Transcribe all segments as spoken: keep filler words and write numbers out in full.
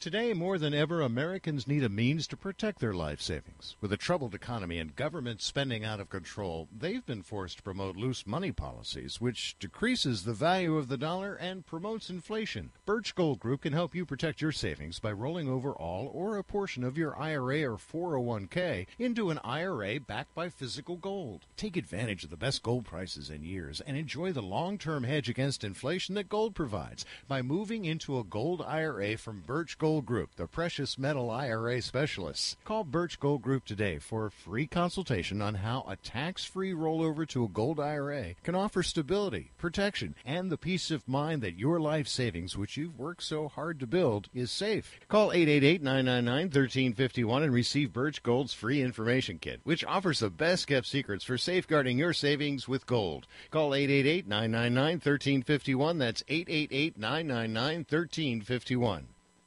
Today, more than ever, Americans need a means to protect their life savings. With a troubled economy and government spending out of control, they've been forced to promote loose money policies, which decreases the value of the dollar and promotes inflation. Birch Gold Group can help you protect your savings by rolling over all or a portion of your I R A or four oh one k into an I R A backed by physical gold. Take advantage of the best gold prices in years and enjoy the long-term hedge against inflation that gold provides by moving into a gold I R A from Birch Gold Group, the precious metal I R A specialists. Call Birch Gold Group today for a free consultation on how a tax-free rollover to a gold I R A can offer stability, protection, and the peace of mind that your life savings, which you've worked so hard to build, is safe. Call eight eight eight, nine nine nine, one three five one and receive Birch Gold's free information kit, which offers the best-kept secrets for safeguarding your savings with gold. Call eight eight eight, nine nine nine, one three five one. That's eight eight eight, nine nine nine, one three five one.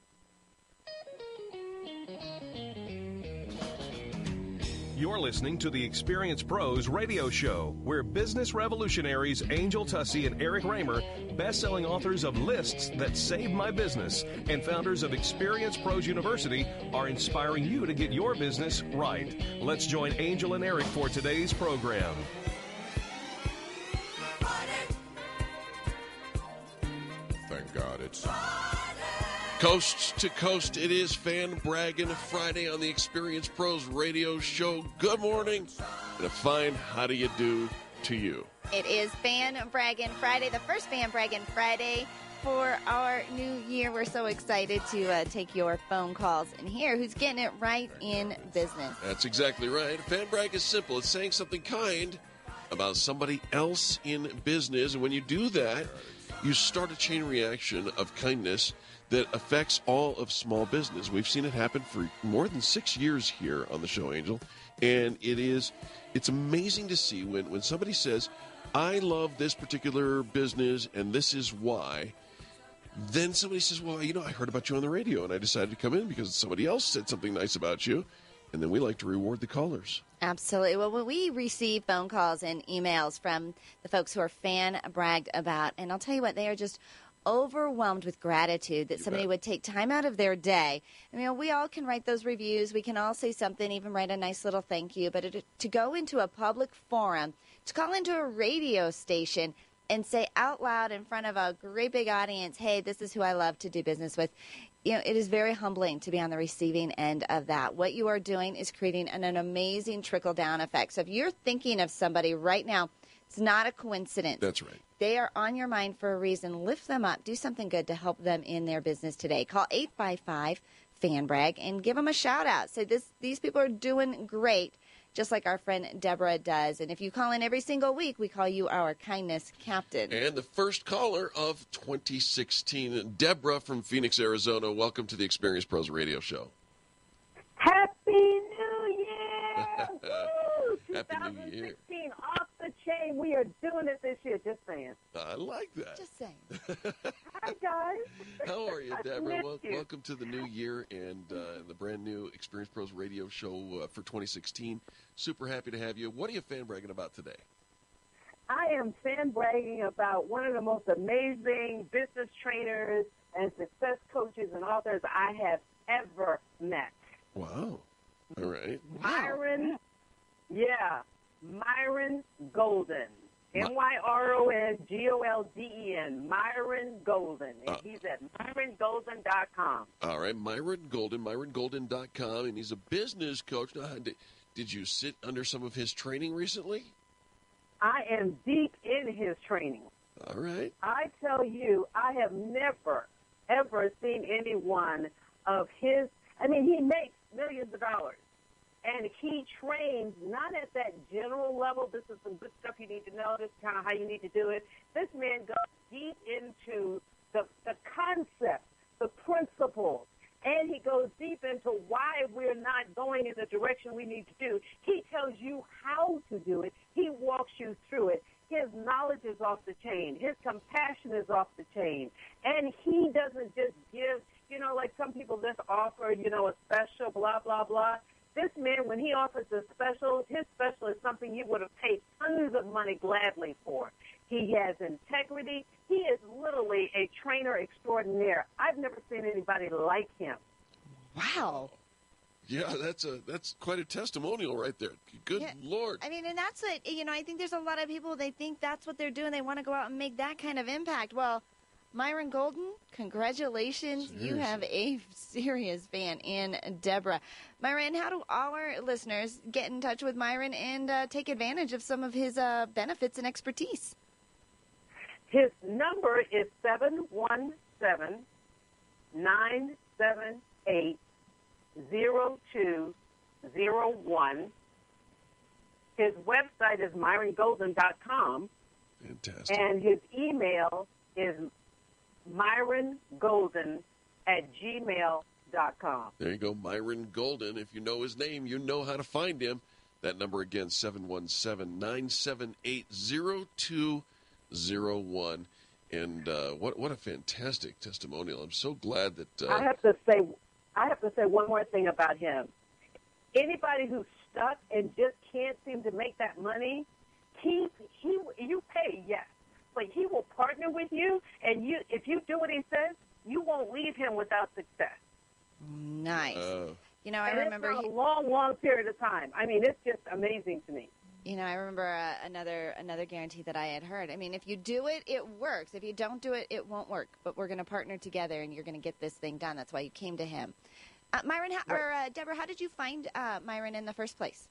You're listening to the Experience Pros radio show, where business revolutionaries Angel Tussey and Eric Raymer, best-selling authors of Lists That Saved My Business and founders of Experience Pros University, are inspiring you to get your business right. Let's join Angel and Eric for today's program. Thank God it's coast to coast. It is Fan Braggin' Friday on the Experience Pros radio show. Good morning and a fine how do you do to you. It is Fan Braggin' Friday, the first Fan Braggin' Friday for our new year. We're so excited to uh, take your phone calls and hear who's getting it right in business. That's exactly right. Fan brag is simple. It's saying something kind about somebody else in business. And when you do that, you start a chain reaction of kindness that affects all of small business. We've seen it happen for more than six years here on the show, Angel. And it is, it's amazing to see when, when somebody says, I love this particular business and this is why. Then somebody says, well, you know, I heard about you on the radio and I decided to come in because somebody else said something nice about you. And then we like to reward the callers. Absolutely. Well, when we receive phone calls and emails from the folks who are fan bragged about, and I'll tell you what, they are just overwhelmed with gratitude that You somebody bet. would take time out of their day. I mean, we all can write those reviews. We can all say something, even write a nice little thank you. But it, to go into a public forum, to call into a radio station and say out loud in front of a great big audience, hey, this is who I love to do business with, you know, it is very humbling to be on the receiving end of that. What you are doing is creating an, an amazing trickle-down effect. So if you're thinking of somebody right now, it's not a coincidence. That's right. They are on your mind for a reason. Lift them up. Do something good to help them in their business today. Call eight five five, fan brag and give them a shout-out. Say this, these people are doing great, just like our friend Deborah does. And if you call in every single week, we call you our kindness captain. And the first caller of twenty sixteen, Deborah from Phoenix, Arizona. Welcome to the Experience Pros radio show. Happy New Year! Woo! Happy New Year. twenty sixteen, off the chain. We are doing it this year, just saying. I like that. Just saying. Hi, guys. How are you, I Deborah? missed Well, you. welcome to the new year and uh, the brand new Experience Pros radio show uh, for twenty sixteen. Super happy to have you. What are you fan bragging about today? I am fan bragging about one of the most amazing business trainers and success coaches and authors I have ever met. Wow. All right. Myron, yeah, Myron Golden. My- M Y R O N G O L D E N, Myron Golden. And Uh. he's at myron golden dot com. All right. Myron Golden, myron golden dot com, and he's a business coach. Now, did, did you sit under some of his training recently? I am deep in his training. All right. I tell you, I have never, ever seen anyone of his, I mean, he makes millions of dollars. And he trains not at that general level, this is some good stuff you need to know, this is kind of how you need to do it. This man goes deep into the, the concept, the principles, and he goes deep into why we're not going in the direction we need to do. He tells you how to do it. He walks you through it. His knowledge is off the chain. His compassion is off the chain. And he doesn't just give, you know, like some people just offer, you know, a special, blah, blah, blah. This man, when he offers a special, his special is something you would have paid tons of money gladly for. He has integrity. He is literally a trainer extraordinaire. I've never seen anybody like him. Wow. Yeah, that's a that's quite a testimonial right there. Good Yeah. Lord. I mean, and that's what, you know, I think there's a lot of people, they think that's what they're doing. They want to go out and make that kind of impact. Well, Myron Golden, congratulations. You have a serious fan in Deborah. Myron, how do our listeners get in touch with Myron and uh, take advantage of some of his uh, benefits and expertise? His number is seven one seven, nine seven eight, zero two zero one. His website is myron golden dot com. Fantastic. And his email is myron golden at gmail dot com. There you go, Myron Golden. If you know his name, you know how to find him. That number again, seven one seven, nine seven eight, zero two zero one. And uh, what what a fantastic testimonial. I'm so glad that... Uh, I have to say I have to say one more thing about him. Anybody who's stuck and just can't seem to make that money, he he you pay, yes. But he will partner with you, and you if you do what he says, you won't leave him without success. Nice. uh, You know, I and remember it's for he, a long, long period of time. I mean, it's just amazing to me. you know, I remember uh, another another guarantee that I had heard. I mean, if you do it, it works. If you don't do it, it won't work. But we're going to partner together, and you're going to get this thing done. That's why you came to him. Uh, Myron, how, or uh, Deborah, how did you find uh, Myron in the first place?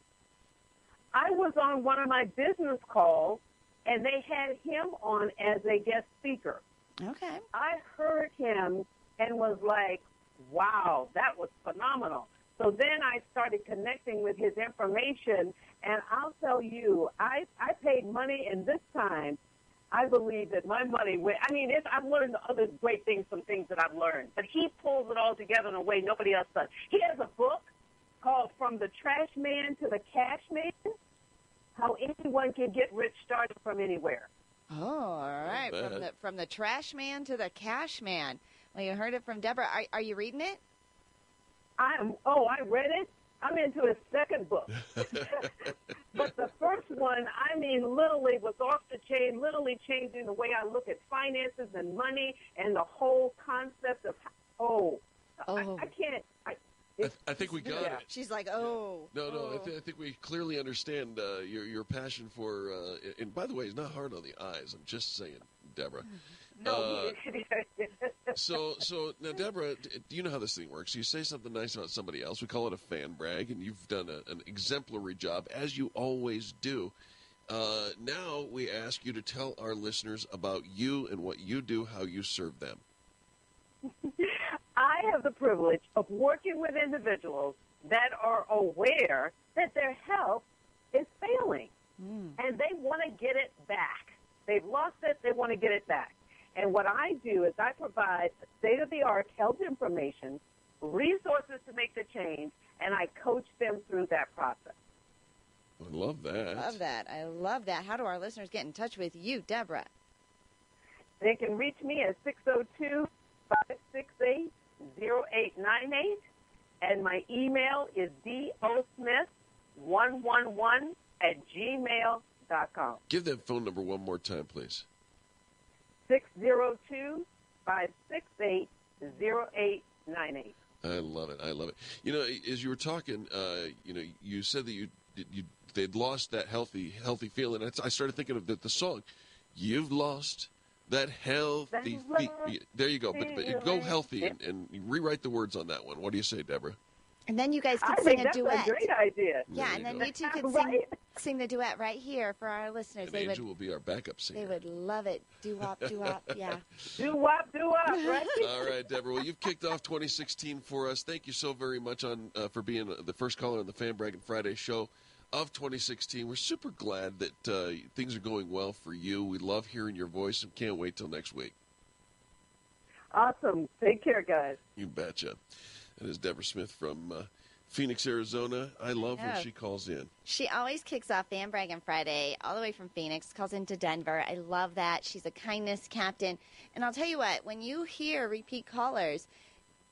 I was on one of my business calls, and they had him on as a guest speaker. Okay. I heard him and was like, wow, that was phenomenal. So then I started connecting with his information, and I'll tell you, I, I paid money, and this time I believe that my money went. I mean, it's, I've learned other great things, some things that I've learned, but he pulls it all together in a way nobody else does. He has a book called From the Trash Man to the Cash Man, How Anyone Can Get Rich Started from Anywhere. Oh, all right. Not From bad. the from the trash man to the cash man. Well, you heard it from Deborah. Are, are you reading it? I'm, oh, I read it. I'm into his second book. But the first one, I mean, literally was off the chain, literally changing the way I look at finances and money and the whole concept of, oh, Oh. I, I can't. I, I, it's, I think we got yeah. it. She's like, oh. No, no, I, oh. th- I think we clearly understand uh, your your passion for. Uh, and by the way, it's not hard on the eyes. I'm just saying, Deborah. No, Uh, he- so, so now, Deborah, d- do you know how this thing works? You say something nice about somebody else. We call it a fan brag, and you've done a, an exemplary job, as you always do. Uh, now we ask you to tell our listeners about you and what you do, how you serve them. I have the privilege of working with individuals that are aware that their health is failing, and they want to get it back. They've lost it. They want to get it back. And what I do is I provide state-of-the-art health information, resources to make the change, and I coach them through that process. I love that. Love that. I love that. How do our listeners get in touch with you, Deborah? They can reach me at six oh two, five six eight, oh eight nine eight, and my email is dosmith one one one at gmail dot com. Give that phone number one more time, please. six oh two, five six eight, oh eight nine eight. I love it. I love it. You know, as you were talking, uh, you know, you said that you you they'd lost that healthy healthy feeling. I started thinking of the, the song, "You've lost that healthy." That Fe-. There you go. But, but go feeling. healthy and, and rewrite the words on that one. What do you say, Deborah? And then you guys I can think sing a that's duet. a great idea. There Yeah, you and then go. you two can sing Right. sing the duet right here for our listeners. And They Angel would will be our backup singer. they would love it. Do wop, do wop. Yeah. Do wop, do wop, right? All right, Deborah. Well, you've kicked off twenty sixteen for us. Thank you so very much on uh, for being the first caller on the Fan Bragging Friday show of twenty sixteen. We're super glad that uh, things are going well for you. We love hearing your voice and can't wait till next week. Awesome. Take care, guys. You betcha. That is Deborah Smith from uh, Phoenix, Arizona. I love Yeah. when she calls in. She always kicks off Fan Bragging Friday all the way from Phoenix, calls into Denver. I love that. She's a kindness captain. And I'll tell you what, when you hear repeat callers,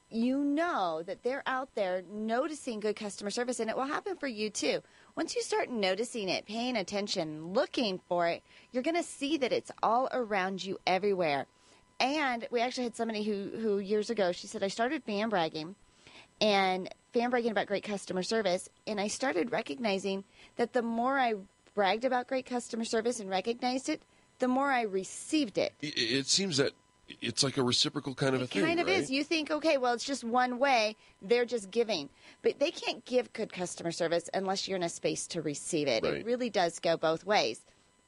you know that they're out there noticing good customer service, and it will happen for you too. Once you start noticing it, paying attention, looking for it, you're going to see that it's all around you everywhere. And we actually had somebody who, who years ago, she said, I started fan bragging and fan bragging about great customer service, and I started recognizing that the more I bragged about great customer service and recognized it, the more I received it. It, it seems that it's like a reciprocal kind of a it thing, kind of right? is. You think, okay, well, it's just one way. They're just giving. But they can't give good customer service unless you're in a space to receive it. Right. It really does go both ways.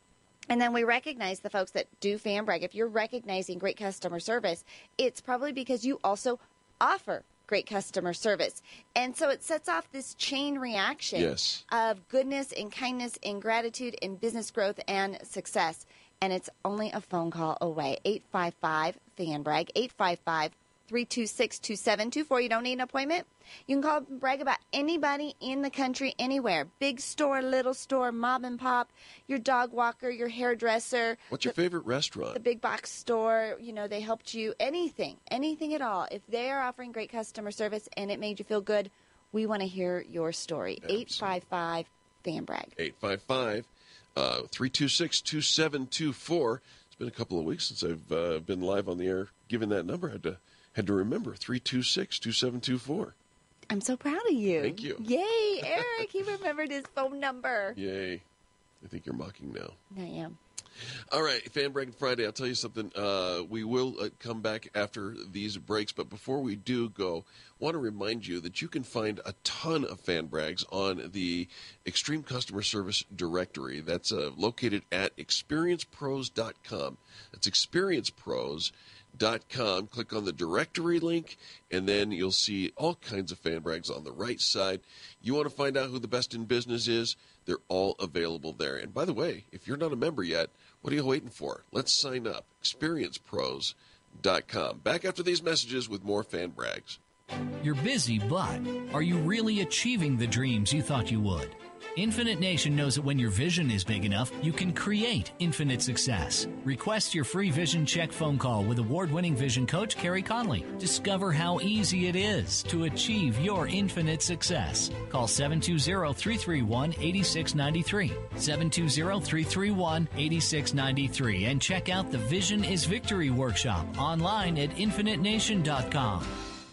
And then we recognize the folks that do fan brag. If you're recognizing great customer service, it's probably because you also offer great customer service. And so it sets off this chain reaction Yes. of goodness and kindness and gratitude and business growth and success. And it's only a phone call away. eight five five, fan brag, eight five five, three two six, two seven two four. You don't need an appointment. You can call and brag about anybody in the country, anywhere. Big store, little store, mom and pop, your dog walker, your hairdresser. What's your the, favorite restaurant? The big box store, you know, they helped you. Anything, anything at all. If they are offering great customer service and it made you feel good, we want to hear your story. eight five five, fan brag. eight five five, three two six, two seven two four. It's been a couple of weeks since I've uh, been live on the air giving that number. Had to had to remember, three two six, two seven two four. I'm so proud of you. Thank you. Yay, Eric. He remembered his phone number. Yay. I think you're mocking now. I am. All right, Fan Bragging Friday. I'll tell you something. Uh, we will uh, come back after these breaks, but before we do go, I want to remind you that you can find a ton of fan brags on the Extreme Customer Service directory. That's uh, located at experience pros dot com. That's experience pros dot com. Click on the directory link, and then you'll see all kinds of fan brags on the right side. You want to find out who the best in business is? They're all available there. And by the way, if you're not a member yet, what are you waiting for? Let's sign up. experience pros dot com. Back after these messages with more fan brags. You're busy, but are you really achieving the dreams you thought you would? Infinite Nation knows that when your vision is big enough, you can create infinite success. Request your free vision check phone call with award-winning vision coach Carrie Conley. Discover how easy it is to achieve your infinite success. Call seven two zero, three three one, eight six nine three, seven two zero, three three one, eight six nine three, and check out the Vision is Victory workshop online at infinite nation dot com.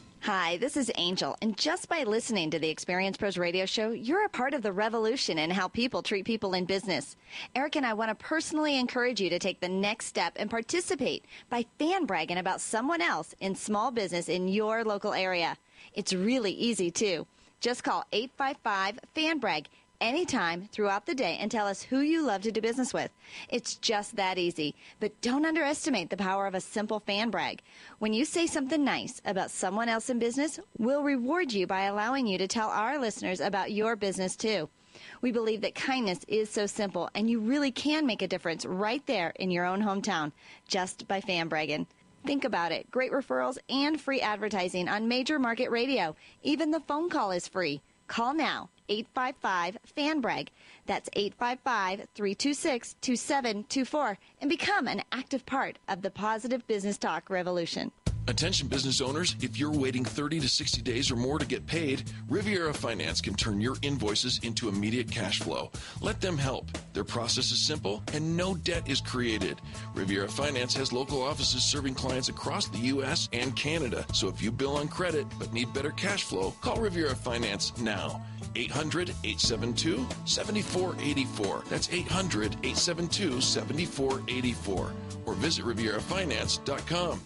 Hi, this is Angel, and just by listening to the Experience Pros radio show, you're a part of the revolution in how people treat people in business. Eric and I want to personally encourage you to take the next step and participate by fan bragging about someone else in small business in your local area. It's really easy, too. Just call eight five five, fan brag anytime throughout the day and tell us who you love to do business with. It's just that easy. But don't underestimate the power of a simple fan brag. When you say something nice about someone else in business, we'll reward you by allowing you to tell our listeners about your business too. We believe that kindness is so simple, and you really can make a difference right there in your own hometown just by fan bragging. Think about it. Great referrals and free advertising on major market radio. Even the phone call is free. Call now, eight five five, fan brag. That's eight five five, three two six, two seven two four, and become an active part of the positive business talk revolution. Attention business owners, if you're waiting thirty to sixty days or more to get paid, Riviera Finance can turn your invoices into immediate cash flow. Let them help. Their process is simple and no debt is created. Riviera Finance has local offices serving clients across the U S and Canada. So if you bill on credit but need better cash flow, call Riviera Finance now. eight hundred, eight seven two, seven four eight four. That's eight hundred, eight seven two, seven four eight four. Or visit riviera finance dot com.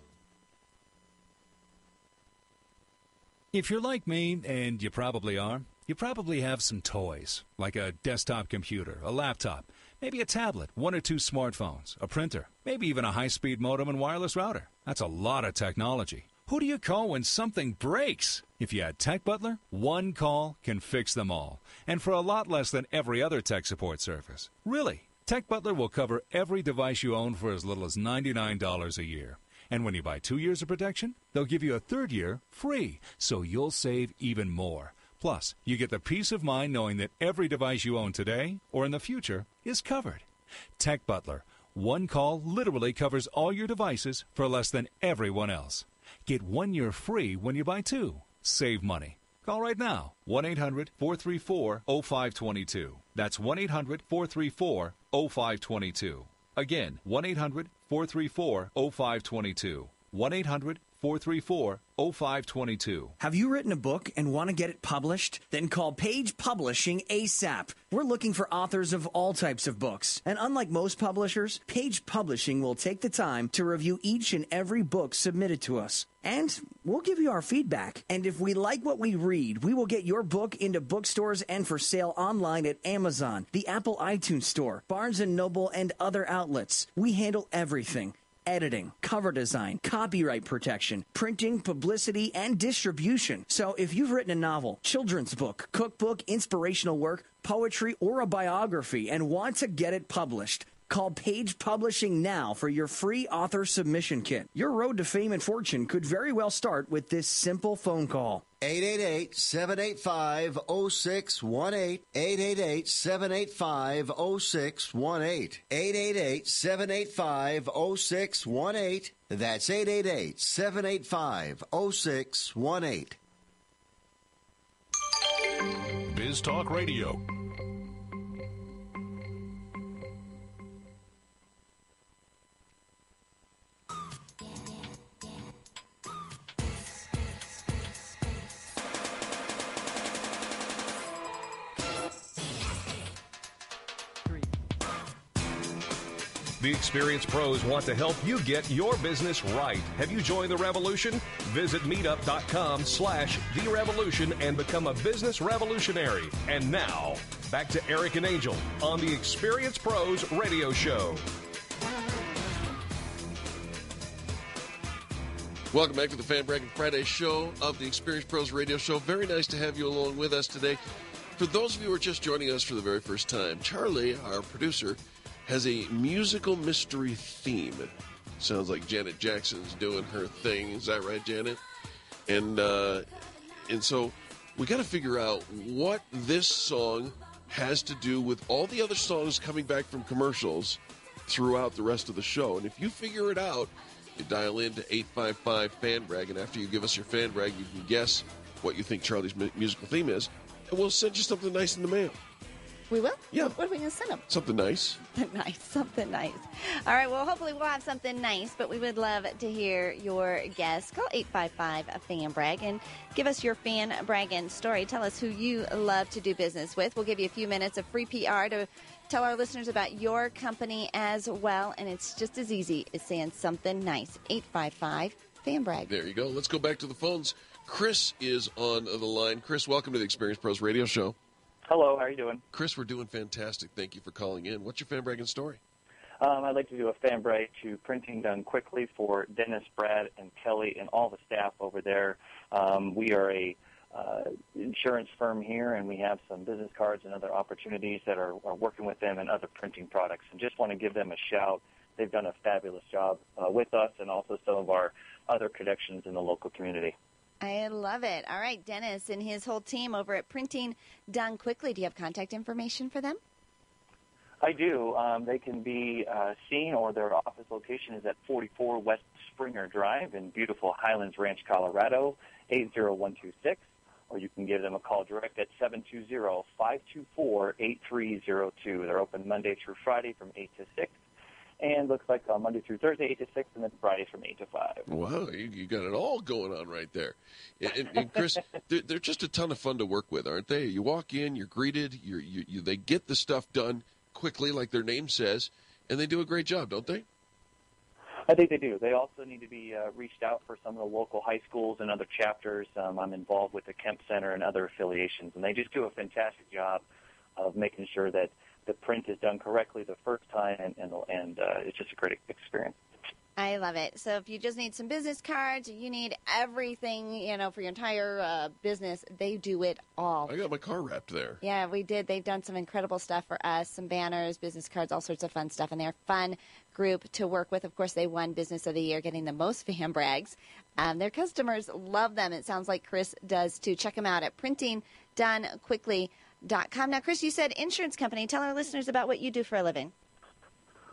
If you're like me, and you probably are, you probably have some toys, like a desktop computer, a laptop, maybe a tablet, one or two smartphones, a printer, maybe even a high-speed modem and wireless router. That's a lot of technology. Who do you call when something breaks? If you had Tech Butler, one call can fix them all, and for a lot less than every other tech support service. Really, Tech Butler will cover every device you own for as little as ninety-nine dollars a year. And when you buy two years of protection, they'll give you a third year free, so you'll save even more. Plus, you get the peace of mind knowing that every device you own today or in the future is covered. Tech Butler. One call literally covers all your devices for less than everyone else. Get one year free when you buy two. Save money. Call right now. one eight hundred four three four oh five two two. That's one eight hundred four three four oh five two two. Again, one eight hundred four three four oh five two two. one eight hundred four three four oh five two two. Have you written a book and want to get it published? Then call Page Publishing ASAP. We're looking for authors of all types of books. And unlike most publishers, Page Publishing will take the time to review each and every book submitted to us. And we'll give you our feedback. And if we like what we read, we will get your book into bookstores and for sale online at Amazon, the Apple iTunes Store, Barnes and Noble, and other outlets. We handle everything. Editing, cover design, copyright protection, printing, publicity, and distribution. So if you've written a novel, children's book, cookbook, inspirational work, poetry, or a biography and want to get it published, call Page Publishing now for your free author submission kit. Your road to fame and fortune could very well start with this simple phone call. eight eight eight, seven eight five, oh six one eight. eight eight eight, seven eight five, oh six one eight. eight eight eight, seven eight five, oh six one eight. That's eight eight eight, seven eight five, oh six one eight. Biz Talk Radio. The experienced pros want to help you get your business right. Have you joined the revolution? Visit meetup.com slash the revolution and become a business revolutionary. And now, back to Eric and Angel on the Experienced Pros Radio Show. Welcome back to the Fan Bragging Friday show of the Experienced Pros Radio Show. Very nice to have you along with us today. For those of you who are just joining us for the very first time, Charlie, our producer, has a musical mystery theme. Sounds like Janet Jackson's doing her thing. Is that right, Janet? And uh, and so we got to figure out what this song has to do with all the other songs coming back from commercials throughout the rest of the show. And if you figure it out, you dial in to eight five five, fan brag, and after you give us your fan brag, you can guess what you think Charlie's mu- musical theme is, and we'll send you something nice in the mail. We will? Yeah. What, what are we going to send them? Something nice. Nice, something nice. All right, well, hopefully we'll have something nice, but we would love to hear your guess. Call eight five five, fan brag and give us your fan bragging story. Tell us who you love to do business with. We'll give you a few minutes of free P R to tell our listeners about your company as well, and it's just as easy as saying something nice. eight five five, fan brag. There you go. Let's go back to the phones. Chris is on the line. Chris, welcome to the Experienced Pros Radio Show. Hello, how are you doing? Chris, we're doing fantastic. Thank you for calling in. What's your fan bragging story? Um, I'd like to do a fan brag to Printing Done Quickly for Dennis, Brad, and Kelly and all the staff over there. Um, we are a uh, insurance firm here, and we have some business cards and other opportunities that are, are working with them and other printing products. And just want to give them a shout. They've done a fabulous job uh, with us and also some of our other connections in the local community. I love it. All right, Dennis and his whole team over at Printing Done Quickly. Do you have contact information for them? I do. Um, they can be uh, seen, or their office location is at forty-four West Springer Drive in beautiful Highlands Ranch, Colorado, eight zero one two six. Or you can give them a call direct at seven two zero, five two four, eight three zero two. They're open Monday through Friday from eight to six. And looks like uh, Monday through Thursday, eight to six, and then Fridays from eight to five. Wow, you, you got it all going on right there. And, and, and Chris, they're, they're just a ton of fun to work with, aren't they? You walk in, you're greeted, you're, you, you, they get the stuff done quickly, like their name says, and they do a great job, don't they? I think they do. They also need to be uh, reached out for some of the local high schools and other chapters. Um, I'm involved with the Kemp Center and other affiliations, and they just do a fantastic job of making sure that the print is done correctly the first time, and and, and uh, it's just a great experience. I love it. So if you just need some business cards, you need everything, you know, for your entire uh, business, they do it all. I got my car wrapped there. Yeah, we did. They've done some incredible stuff for us, some banners, business cards, all sorts of fun stuff. And they're a fun group to work with. Of course, they won Business of the Year, getting the most fan brags. Um, their customers love them. It sounds like Chris does, too. Check them out at printing done quickly dot com. Now, Chris, you said insurance company. Tell our listeners about what you do for a living.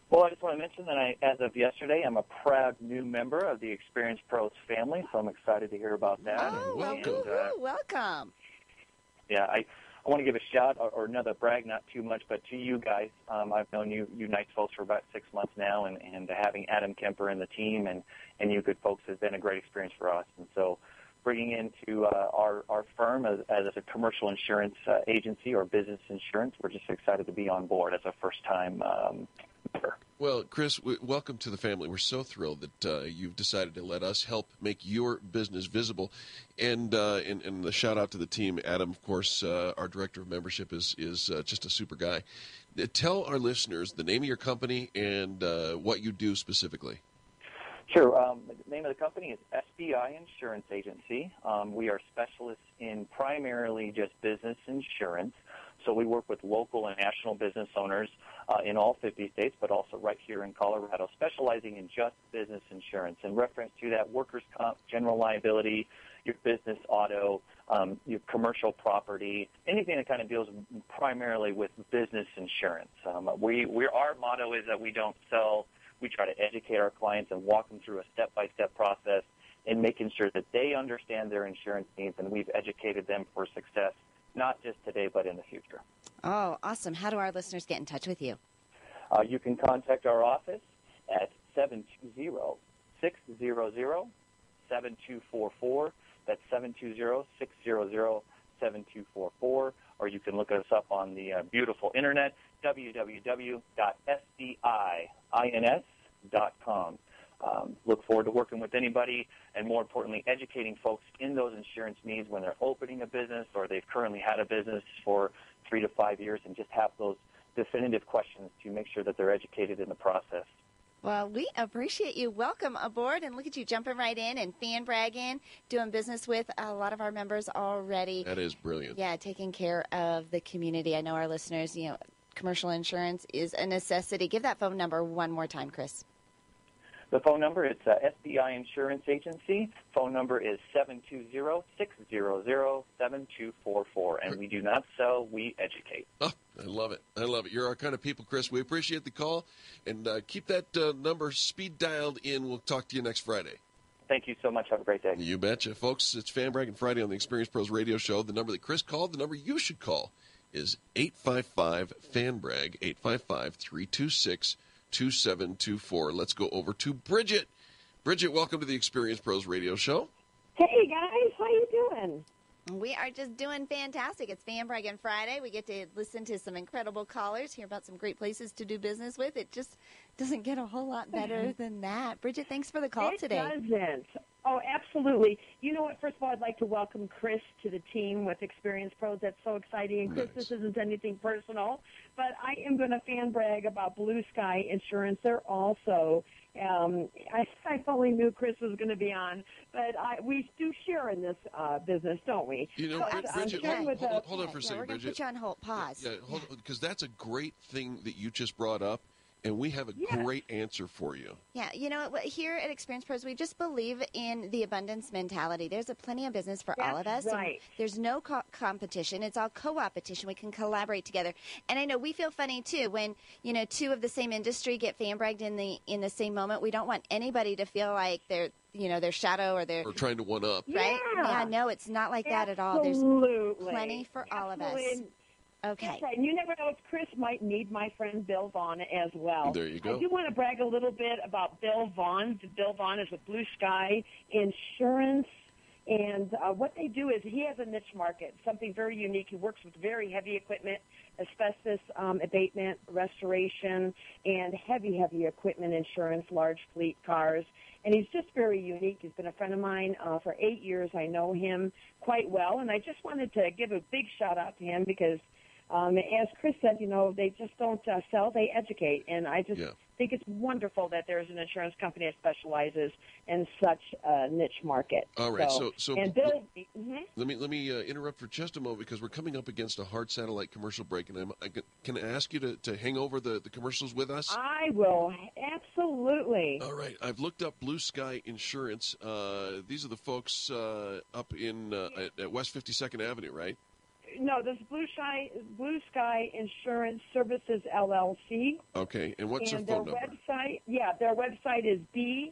Well, I just want to mention that I, as of yesterday, I'm a proud new member of the Experience Pros family, so I'm excited to hear about that. Oh, and, well, and, woo-hoo, uh, welcome. Yeah, I, I want to give a shout, or, or another brag, not too much, but to you guys. Um, I've known you, you nice folks for about six months now, and, and having Adam Kemper and the team and, and you good folks has been a great experience for us. And so bringing into uh, our, our firm as, as a commercial insurance uh, agency or business insurance, we're just excited to be on board as a first-time um, member. Well, Chris, w- welcome to the family. We're so thrilled that uh, you've decided to let us help make your business visible. And uh, and, and the shout out to the team. Adam, of course, uh, our director of membership, is is uh, just a super guy. Uh, tell our listeners the name of your company and uh, what you do specifically. Sure. Um, the name of the company is S B I Insurance Agency. Um, we are specialists in primarily just business insurance. So we work with local and national business owners uh, in all fifty states, but also right here in Colorado, specializing in just business insurance. In reference to that, workers' comp, general liability, your business auto, um, your commercial property, anything that kind of deals primarily with business insurance. Um, we, we're, our motto is that we don't sell. We try to educate our clients and walk them through a step-by-step process in making sure that they understand their insurance needs, and we've educated them for success, not just today, but in the future. Oh, awesome. How do our listeners get in touch with you? Uh, you can contact our office at seven two zero, six zero zero, seven two four four. That's seven two zero, six zero zero, seven two four four. Or you can look us up on the uh, beautiful internet, w w w dot s b i ins dot com. Um, look forward to working with anybody, and more importantly, educating folks in those insurance needs when they're opening a business or they've currently had a business for three to five years, and just have those definitive questions to make sure that they're educated in the process. Well, we appreciate you. Welcome aboard, and look at you jumping right in and fan bragging, doing business with a lot of our members already. That is brilliant. Yeah, taking care of the community. I know our listeners, you know, commercial insurance is a necessity. Give that phone number one more time, Chris. The phone number is uh, S B I Insurance Agency. Phone number is seven two zero, six zero zero, seven two four four. And we do not sell, we educate. Oh, I love it. I love it. You're our kind of people, Chris. We appreciate the call. And uh, keep that uh, number speed dialed in. We'll talk to you next Friday. Thank you so much. Have a great day. You betcha. Folks, it's Fan Bragging Friday on the Experience Pros Radio Show. The number that Chris called, the number you should call, is eight five five, fan brag, eight five five, three two six, two seven two four. Let's go over to Bridget. Bridget, welcome to the Experience Pros Radio Show. Hey, guys. How you doing? We are just doing fantastic. It's Fan Bragging Friday. We get to listen to some incredible callers, hear about some great places to do business with. It just doesn't get a whole lot better than that. Bridget, thanks for the call it today. It doesn't. Oh, absolutely. You know what? First of all, I'd like to welcome Chris to the team with Experience Pros. That's so exciting. And Chris, Nice. this isn't anything personal, but I am going to fan brag about Blue Sky Insurance. They're also, um, I, I fully knew Chris was going to be on, but I, we do share in this uh, business, don't we? You know, So, Brid- I'm Bridget, done hold, with hold, the- on, hold on for a Yeah, second, we're going to Bridget. put you on hold. Pause. Yeah, hold on, because that's a great thing that you just brought up, and we have a Yeah. great answer for you. Yeah, you know, what, here at Experience Pros, we just believe in the abundance mentality. There's a plenty of business for all of us. That's and right. There's no co- competition. It's all co-opetition. We can collaborate together. And I know we feel funny too when, you know, two of the same industry get fan bragged in the in the same moment. We don't want anybody to feel like they're, you know, their shadow or their Or trying to one up. right. Yeah. no, it's not like that at all. There's Absolutely. plenty for all of us. Absolutely. Okay. That's right. And you never know if Chris might need my friend Bill Vaughn as well. There you go. I do want to brag a little bit about Bill Vaughn. Bill Vaughn is with Blue Sky Insurance. And uh, what they do is he has a niche market, something very unique. He works with very heavy equipment, asbestos um, abatement, restoration, and heavy, heavy equipment insurance, large fleet cars. And he's just very unique. He's been a friend of mine uh, for eight years. I know him quite well. And I just wanted to give a big shout-out to him because, um, as Chris said, you know, they just don't uh, sell, they educate. And I just Yeah. think it's wonderful that there's an insurance company that specializes in such a niche market. All right, so- so- and Bill, mhm. Let me let me uh, interrupt for just a moment because we're coming up against a hard satellite commercial break, and I'm, I can, can I ask you to, to hang over the, the commercials with us? I will absolutely. All right, I've looked up Blue Sky Insurance. Uh, these are the folks uh, up in uh, at, at West fifty-second Avenue, right? no, this is Blue Sky, Blue Sky Insurance Services, L L C. Okay, and what's and their phone their number? website, yeah, their website is b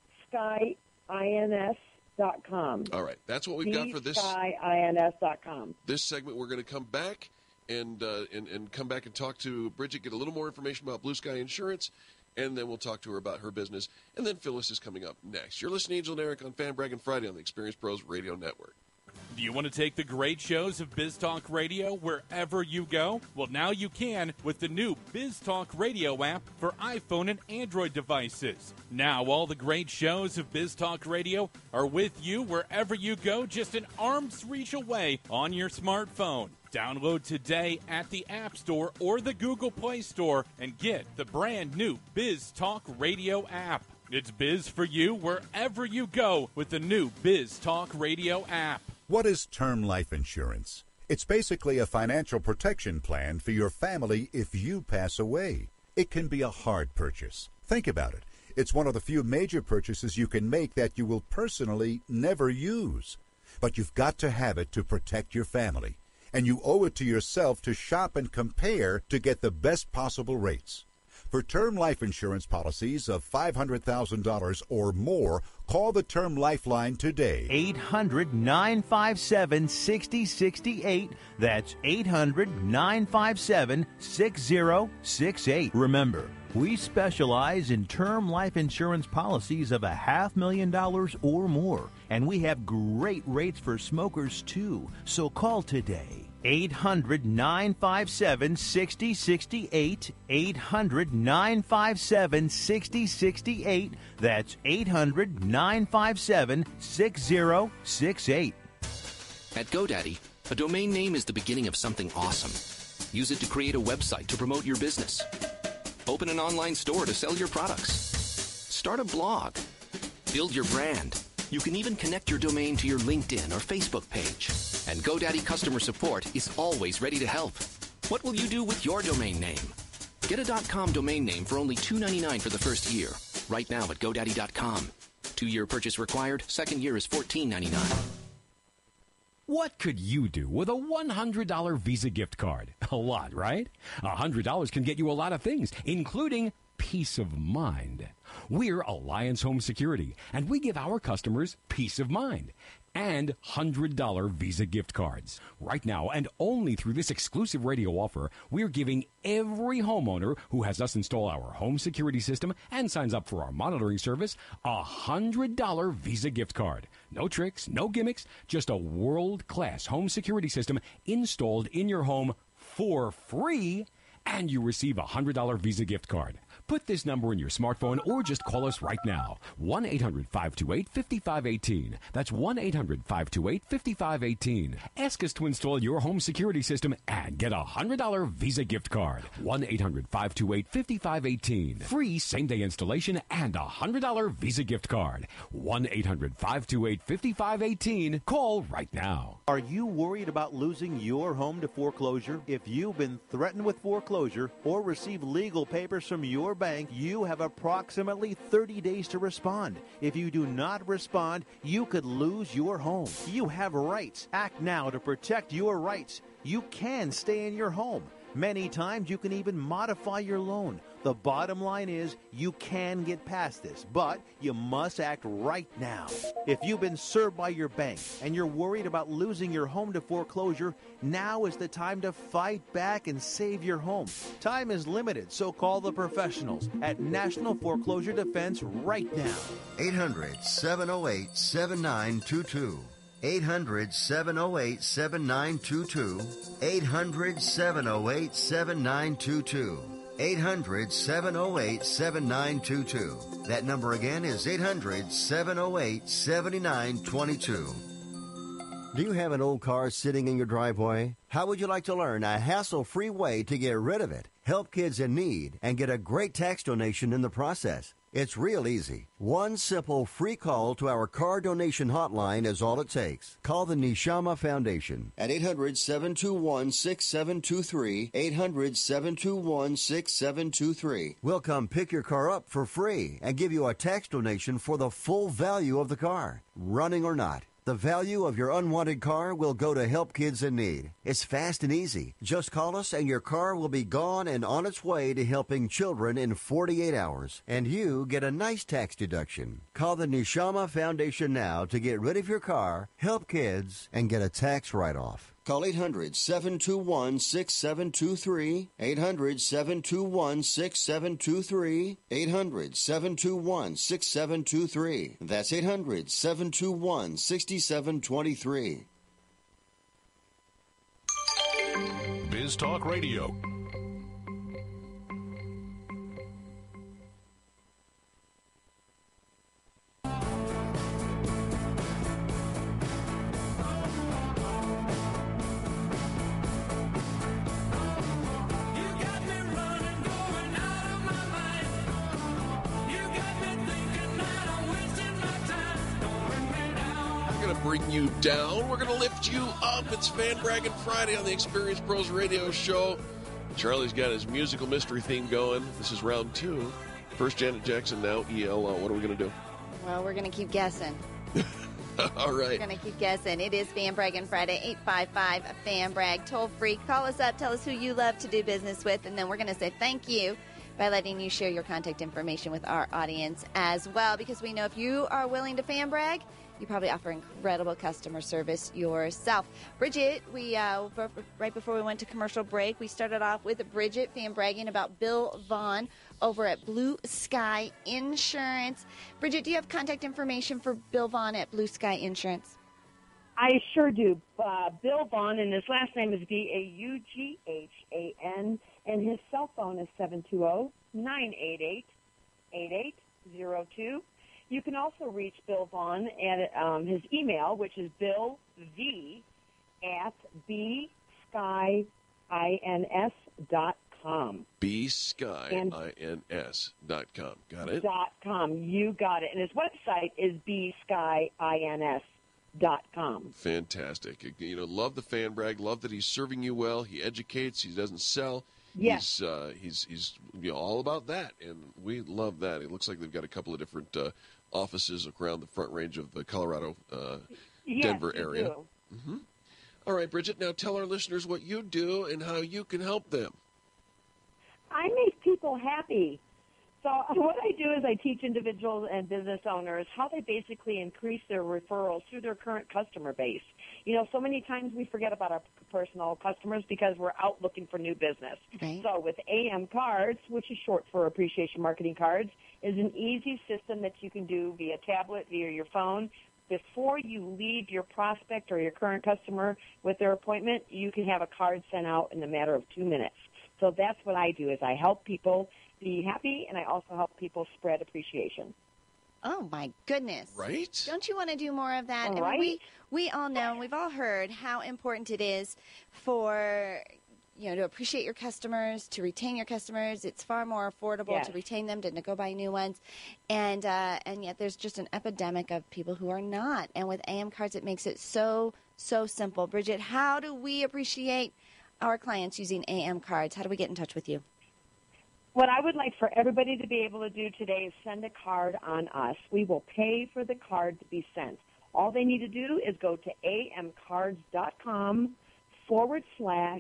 sky ins dot com. All right, that's what we've got for this. b sky ins dot com. This segment, we're going to come back and, uh, and and come back and talk to Bridget, get a little more information about Blue Sky Insurance, and then we'll talk to her about her business. And then Phyllis is coming up next. You're listening to Angel and Eric on Fan Bragging Friday on the Experience Pros Radio Network. Do you want to take the great shows of Biz Talk Radio wherever you go? Well, now you can with the new Biz Talk Radio app for iPhone and Android devices. Now all the great shows of Biz Talk Radio are with you wherever you go, just an arm's reach away on your smartphone. Download today at the App Store or the Google Play Store and get the brand new Biz Talk Radio app. It's Biz for you wherever you go with the new Biz Talk Radio app. What is term life insurance? It's basically a financial protection plan for your family if you pass away. It can be a hard purchase. Think about it. It's one of the few major purchases you can make that you will personally never use. But you've got to have it to protect your family. And you owe it to yourself to shop and compare to get the best possible rates. For term life insurance policies of five hundred thousand dollars or more, call the Term Lifeline today. eight hundred, nine five seven, six zero six eight. That's eight hundred, nine five seven, six zero six eight. Remember, we specialize in term life insurance policies of a half million dollars or more, and we have great rates for smokers too. So call today. eight hundred, nine five seven, six zero six eight. eight hundred, nine five seven, six zero six eight. That's eight hundred, nine five seven, six zero six eight. At GoDaddy, a domain name is the beginning of something awesome. Use it to create a website to promote your business. Open an online store to sell your products. Start a blog. Build your brand. You can even connect your domain to your LinkedIn or Facebook page. And GoDaddy customer support is always ready to help. What will you do with your domain name? Get a .com domain name for only two dollars and ninety-nine cents for the first year. Right now at GoDaddy dot com. Two-year purchase required. Second year is fourteen dollars and ninety-nine cents. What could you do with a one hundred dollars Visa gift card? A lot, right? one hundred dollars can get you a lot of things, including peace of mind. We're Alliance Home Security, and we give our customers peace of mind and one hundred dollars Visa gift cards. Right now, and only through this exclusive radio offer, we're giving every homeowner who has us install our home security system and signs up for our monitoring service a one hundred dollars Visa gift card. No tricks, no gimmicks, just a world-class home security system installed in your home for free, and you receive a one hundred dollars Visa gift card. Put this number in your smartphone or just call us right now. one eight hundred, five two eight, five five one eight. That's one eight hundred, five two eight, five five one eight. Ask us to install your home security system and get a one hundred dollars Visa gift card. one eight hundred, five two eight, five five one eight. Free same-day installation and a one hundred dollars Visa gift card. one eight hundred, five two eight, five five one eight. Call right now. Are you worried about losing your home to foreclosure? If you've been threatened with foreclosure or received legal papers from your bank, you have approximately thirty days to respond. If you do not respond, you could lose your home. You have rights. Act now to protect your rights. You can stay in your home. Many times you can even modify your loan. The bottom line is you can get past this, but you must act right now. If you've been served by your bank and you're worried about losing your home to foreclosure, now is the time to fight back and save your home. Time is limited, so call the professionals at National Foreclosure Defense right now. eight hundred, seven oh eight, seven nine two two. eight hundred, seven oh eight, seven nine two two. eight hundred, seven oh eight, seven nine two two. eight hundred, seven oh eight, seven nine two two. That number again is eight hundred, seven oh eight, seven nine two two. Do you have an old car sitting in your driveway? How would you like to learn a hassle-free way to get rid of it, help kids in need, and get a great tax donation in the process? It's real easy. One simple free call to our car donation hotline is all it takes. Call the Neshama Foundation at eight hundred, seven two one, six seven two three, eight hundred, seven two one, six seven two three. We'll come pick your car up for free and give you a tax donation for the full value of the car, running or not. The value of your unwanted car will go to help kids in need. It's fast and easy. Just call us and your car will be gone and on its way to helping children in forty-eight hours. And you get a nice tax deduction. Call the Neshama Foundation now to get rid of your car, help kids, and get a tax write-off. Call eight hundred, seven two one, six seven two three, eight hundred, seven two one, six seven two three, eight hundred, seven two one, six seven two three. That's eight hundred, seven two one, six seven two three. Biz Talk Radio. Bring you down. We're going to lift you up. It's Fan Bragging Friday on the Experience Pros Radio Show. Charlie's got his musical mystery theme going. This is round two. First Janet Jackson, now E L O. What are we going to do? Well, we're going to keep guessing. All right. We're going to keep guessing. It is Fan Bragging Friday, eight five five, fan brag, toll free. Call us up. Tell us who you love to do business with, and then we're going to say thank you by letting you share your contact information with our audience as well, because we know if you are willing to fan brag, you probably offer incredible customer service yourself. Bridget, we uh, right before we went to commercial break, we started off with Bridget fan bragging about Bill Vaughn over at Blue Sky Insurance. Bridget, do you have contact information for Bill Vaughn at Blue Sky Insurance? I sure do. Uh, Bill Vaughn, and his last name is V A U G H A N, and his cell phone is seven two zero, nine eight eight, eight eight zero two. You can also reach Bill Vaughn at um, his email, which is billv at b sky ins dot com. b sky ins dot com. Got it? Dot com. You got it. And his website is b sky ins dot com. Fantastic. You know, love the fan brag. Love that he's serving you well. He educates. He doesn't sell. Yes. He's, uh, he's, he's you know, all about that, and we love that. It looks like they've got a couple of different uh, offices around the Front Range of the Colorado, uh, yes, Denver you area. do. Mm-hmm. All right, Bridget, now tell our listeners what you do and how you can help them. I make people happy. So what I do is I teach individuals and business owners how they basically increase their referrals through their current customer base. You know, so many times we forget about our personal customers because we're out looking for new business. Right. So with A M Cards, which is short for Appreciation Marketing Cards, is an easy system that you can do via tablet, via your phone. Before you leave your prospect or your current customer with their appointment, you can have a card sent out in a matter of two minutes. So that's what I do is I help people be happy, and I also help people spread appreciation. Oh, my goodness. Right? Don't you want to do more of that? I mean, Right. we, we all know, and we've all heard how important it is for, you know, to appreciate your customers, to retain your customers. It's far more affordable Yes. to retain them than to go buy new ones. And, uh, and yet there's just an epidemic of people who are not. And with A M Cards, it makes it so, so simple. Bridget, how do we appreciate our clients using A M Cards? How do we get in touch with you? What I would like for everybody to be able to do today is send a card on us. We will pay for the card to be sent. All they need to do is go to amcards.com forward slash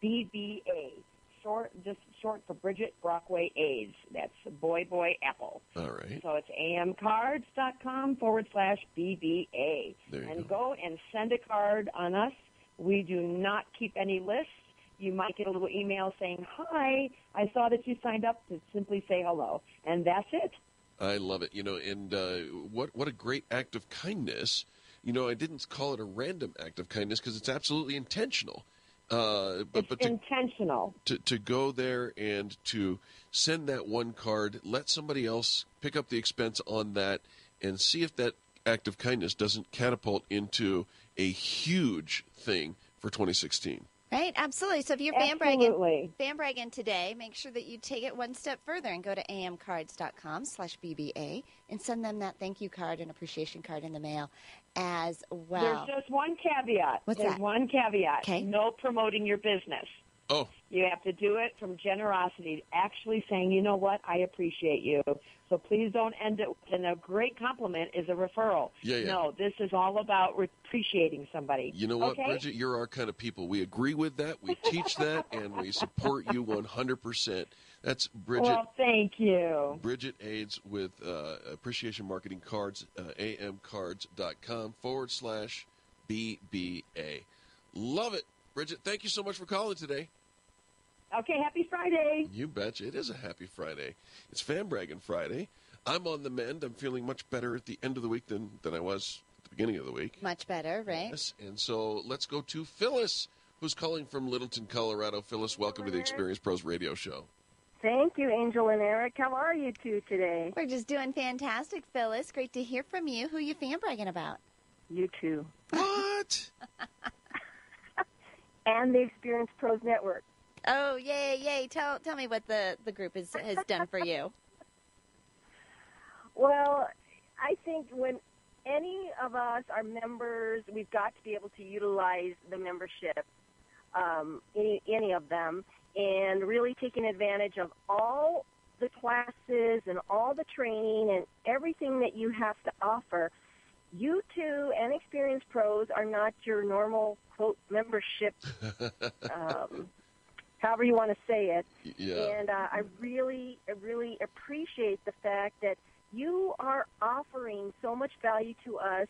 BBA, short, just short for Bridget Brockway AIDS. That's boy, boy, apple. All right. So it's amcards.com forward slash BBA. There you And go. go and send a card on us. We do not keep any lists. You might get a little email saying, hi, I saw that you signed up to simply say hello. And that's it. I love it. You know, and uh, what what a great act of kindness. You know, I didn't call it a random act of kindness because it's absolutely intentional. Uh, but It's but to, intentional. to to go there and to send that one card, let somebody else pick up the expense on that, and see if that act of kindness doesn't catapult into a huge thing for twenty sixteen. Right, absolutely. So if you're fan Absolutely. bragging, fan bragging today, make sure that you take it one step further and go to amcards.com slash BBA and send them that thank you card and appreciation card in the mail as well. There's just one caveat. What's There's that? one caveat. Okay. No promoting your business. Oh. You have to do it from generosity, actually saying, you know what, I appreciate you. So please don't end it, and a great compliment is a referral. Yeah, yeah. No, this is all about re- appreciating somebody. You know what, okay? Bridget? You're our kind of people. We agree with that, we teach that, and we support you one hundred percent. That's Bridget. Well, thank you. Bridget Aids with uh, Appreciation Marketing Cards, uh, amcards.com forward slash BBA. Love it. Bridget, thank you so much for calling today. Okay, happy Friday. You betcha. It is a happy Friday. It's Fan Bragging Friday. I'm on the mend. I'm feeling much better at the end of the week than, than I was at the beginning of the week. Much better, right? Yes. And so let's go to Phyllis, who's calling from Littleton, Colorado. Phyllis, welcome to the Experience Pros Radio Show. Thank you, Angel and Eric. How are you two today? We're just doing fantastic, Phyllis. Great to hear from you. Who are you fan bragging about? You too. What? And the Experience Pros Network. Oh, yay, yay. Tell tell me what the, the group is, has done for you. Well, I think when any of us are members, we've got to be able to utilize the membership, um, any, any of them, and really taking advantage of all the classes and all the training and everything that you have to offer. You two and Experience Pros are not your normal, quote, membership, um, however you want to say it. Yeah. And uh, I really, I really appreciate the fact that you are offering so much value to us,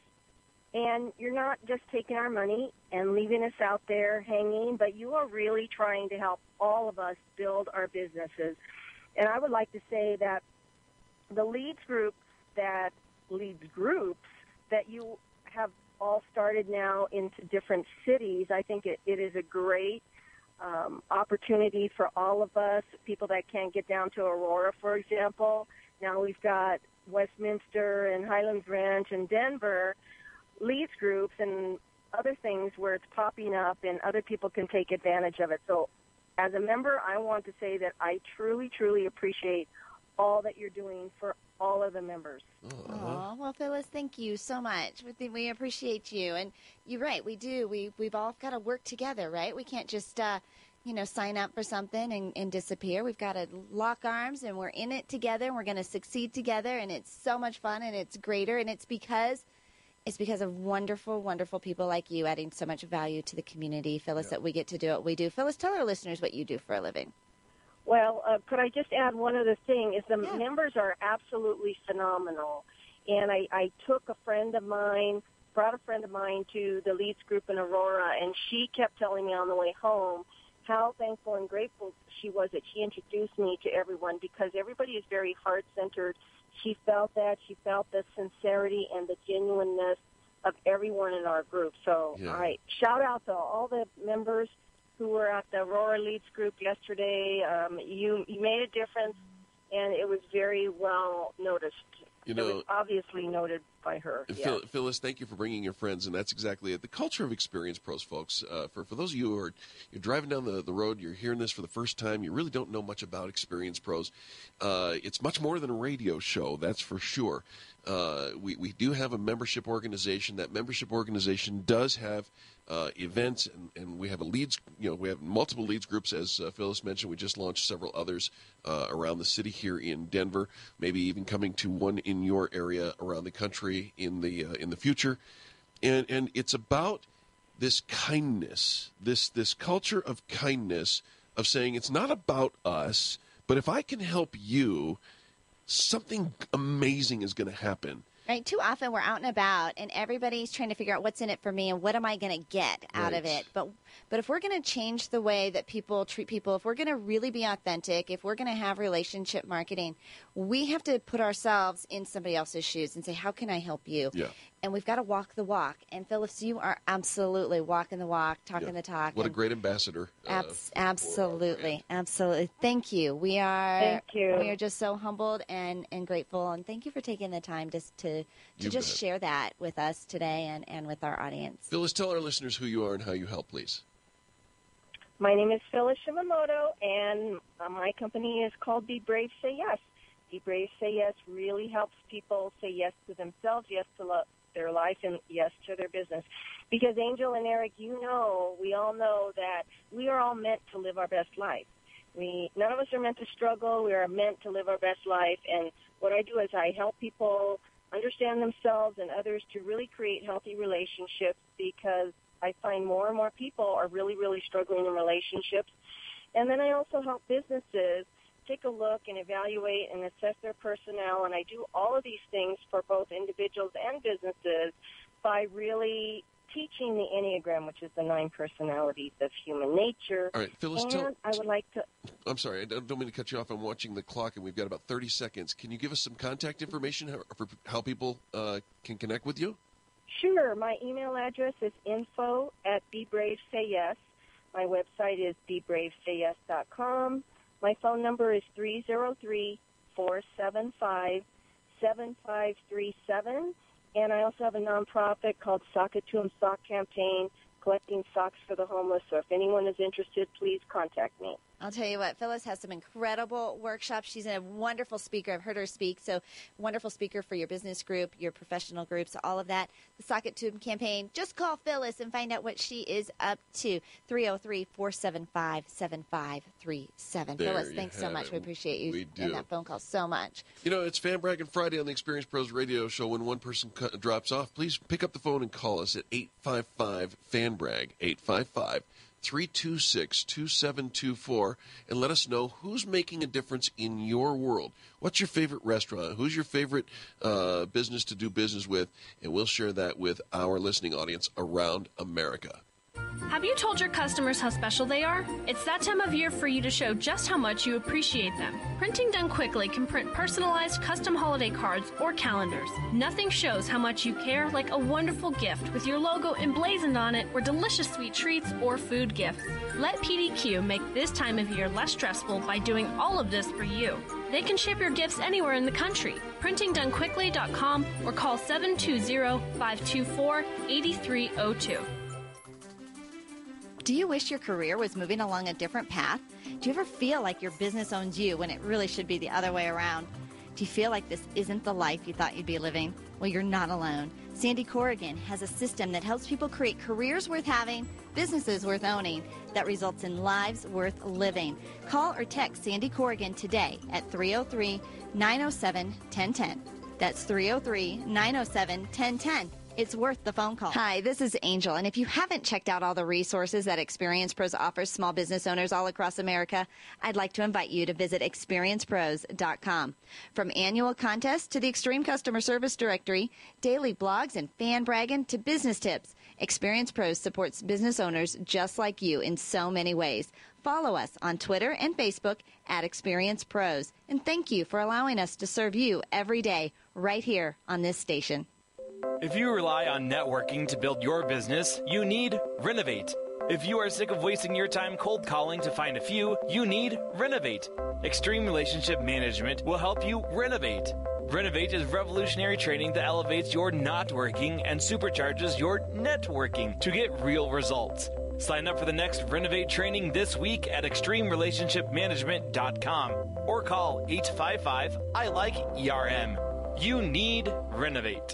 and you're not just taking our money and leaving us out there hanging, but you are really trying to help all of us build our businesses. And I would like to say that the leads group that leads groups that you have all started now into different cities, I think it, it is a great um, opportunity for all of us, people that can't get down to Aurora, for example. Now we've got Westminster and Highlands Ranch and Denver leads groups and other things where it's popping up and other people can take advantage of it. So as a member, I want to say that I truly, truly appreciate all that you're doing for all of the members. Oh, well, Phyllis, thank you so much. We think we appreciate you. And you're right, we do. We, we've all got to work together, right? We can't just, uh, you know, sign up for something and, and disappear. We've got to lock arms, and we're in it together, and we're going to succeed together, and it's so much fun, and it's greater, and it's because it's because of wonderful, wonderful people like you adding so much value to the community, Phyllis, yeah. that we get to do what we do. Phyllis, tell our listeners what you do for a living. Well, uh, could I just add one other thing? Is the yeah. members are absolutely phenomenal. And I, I took a friend of mine, brought a friend of mine to the Leads group in Aurora, and she kept telling me on the way home how thankful and grateful she was that she introduced me to everyone, because everybody is very heart-centered. She felt that. She felt the sincerity and the genuineness of everyone in our group. So, yeah. all right, shout out to all the members who were at the Aurora Leads group yesterday. Um, you, you made a difference, and it was very well noticed. You know, it was obviously noted by her. Phil, yeah. Phyllis, thank you for bringing your friends, and that's exactly it. The culture of Experience Pros, folks. Uh, for, for those of you who are you're driving down the, the road, you're hearing this for the first time, you really don't know much about Experience Pros. Uh, it's much more than a radio show, that's for sure. Uh, we, we do have a membership organization. That membership organization does have uh, events, and, and we have a leads, you know, we have multiple leads groups, as uh, Phyllis mentioned. We just launched several others uh, around the city here in Denver, maybe even coming to one in your area around the country in the uh, in the future. And and it's about this kindness, this this culture of kindness, of saying it's not about us, but if I can help you, something amazing is going to happen. Right. Too often we're out and about, and everybody's trying to figure out what's in it for me and what am I going to get out right. of it. But but if we're going to change the way that people treat people, if we're going to really be authentic, if we're going to have relationship marketing, we have to put ourselves in somebody else's shoes and say, how can I help you? Yeah. And we've got to walk the walk. And Phyllis, you are absolutely walking the walk, talking yeah. the talk. What a great ambassador. Uh, Abs- absolutely. Absolutely. Thank you. We are Thank you. We are just so humbled and, and grateful. And thank you for taking the time to, to, to You just bet. share that with us today and, and with our audience. Phyllis, tell our listeners who you are and how you help, please. My name is Phyllis Shimamoto, and uh, my company is called Be Brave, Say Yes. Be Brave, Say Yes really helps people say yes to themselves, yes to lo- their life and, yes, to their business. Because, Angel and Eric, you know, we all know that we are all meant to live our best life. We None of us are meant to struggle. We are meant to live our best life. And what I do is I help people understand themselves and others to really create healthy relationships, because I find more and more people are really, really struggling in relationships. And then I also help businesses take a look and evaluate and assess their personnel. And I do all of these things for both individuals and businesses by really teaching the Enneagram, which is the nine personalities of human nature. All right, Phyllis, and tell, I would like to... I'm sorry, I don't don't mean to cut you off. I'm watching the clock, and we've got about thirty seconds. Can you give us some contact information how, for how people uh, can connect with you? Sure. My email address is info at Be Brave Say Yes. My website is be brave say yes dot com. My phone number is three oh three, four seven five, seven five three seven. And I also have a nonprofit called Sock-A-Toom Sock Campaign, collecting socks for the homeless. So if anyone is interested, please contact me. I'll tell you what, Phyllis has some incredible workshops. She's a wonderful speaker. I've heard her speak. So wonderful speaker for your business group, your professional groups, all of that. The Sock-A-Toom campaign. Just call Phyllis and find out what she is up to. three oh three, four seven five, seven five three seven. There Phyllis, you thanks so have much. it. We appreciate you We do. and that phone call so much. You know, it's Fan Bragging Friday on the Experience Pros radio show. When one person cu- drops off, please pick up the phone and call us at eight five five, fan brag, eight five five, three two six, two seven two four, and let us know who's making a difference in your world. What's your favorite restaurant? Who's your favorite uh, business to do business with? And we'll share that with our listening audience around America. Have you told your customers how special they are? It's that time of year for you to show just how much you appreciate them. Printing Done Quickly can print personalized custom holiday cards or calendars. Nothing shows how much you care like a wonderful gift with your logo emblazoned on it, or delicious sweet treats or food gifts. Let P D Q make this time of year less stressful by doing all of this for you. They can ship your gifts anywhere in the country. printing done quickly dot com or call seven two zero, five two four, eight three zero two. Do you wish your career was moving along a different path? Do you ever feel like your business owns you when it really should be the other way around? Do you feel like this isn't the life you thought you'd be living? Well, you're not alone. Sandy Corrigan has a system that helps people create careers worth having, businesses worth owning, that results in lives worth living. Call or text Sandy Corrigan today at three oh three, nine oh seven, one oh one oh. That's three oh three, nine oh seven, one oh one oh. It's worth the phone call. Hi, this is Angel, and if you haven't checked out all the resources that Experience Pros offers small business owners all across America, I'd like to invite you to visit experience pros dot com. From annual contests to the Extreme Customer Service Directory, daily blogs and fan bragging to business tips, Experience Pros supports business owners just like you in so many ways. Follow us on Twitter and Facebook at Experience Pros, and thank you for allowing us to serve you every day right here on this station. If you rely on networking to build your business, you need Renovate. If you are sick of wasting your time cold calling to find a few, you need Renovate. Extreme Relationship Management will help you renovate. Renovate is revolutionary training that elevates your not working and supercharges your networking to get real results. Sign up for the next Renovate training this week at extreme relationship management dot com or call eight five five, I like E R M. You need Renovate.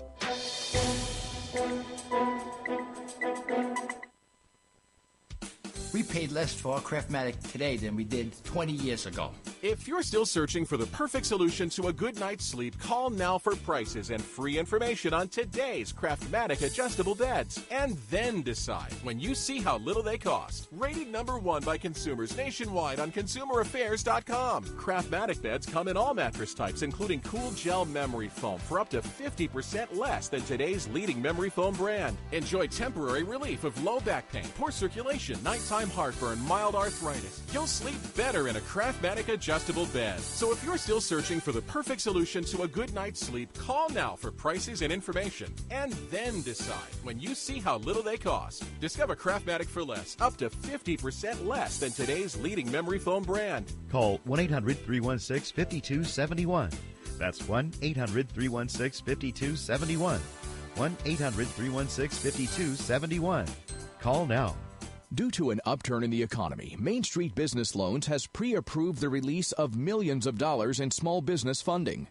We paid less for our Craftmatic today than we did twenty years ago. If you're still searching for the perfect solution to a good night's sleep, call now for prices and free information on today's Craftmatic adjustable beds. And then decide when you see how little they cost. Rated number one by consumers nationwide on consumer affairs dot com. Craftmatic beds come in all mattress types, including cool gel memory foam for up to fifty percent less than today's leading memory foam brand. Enjoy temporary relief of low back pain, poor circulation, nighttime heartburn, mild arthritis. You'll sleep better in a Craftmatic adjustable bed. So if you're still searching for the perfect solution to a good night's sleep, call now for prices and information. And then decide when you see how little they cost. Discover Craftmatic for less, up to fifty percent less than today's leading memory foam brand. Call one eight hundred, three one six, five two seven one. That's one eight hundred, three one six, five two seven one. one eight hundred, three one six, five two seven one. Call now. Due to an upturn in the economy, Main Street Business Loans has pre-approved the release of millions of dollars in small business funding.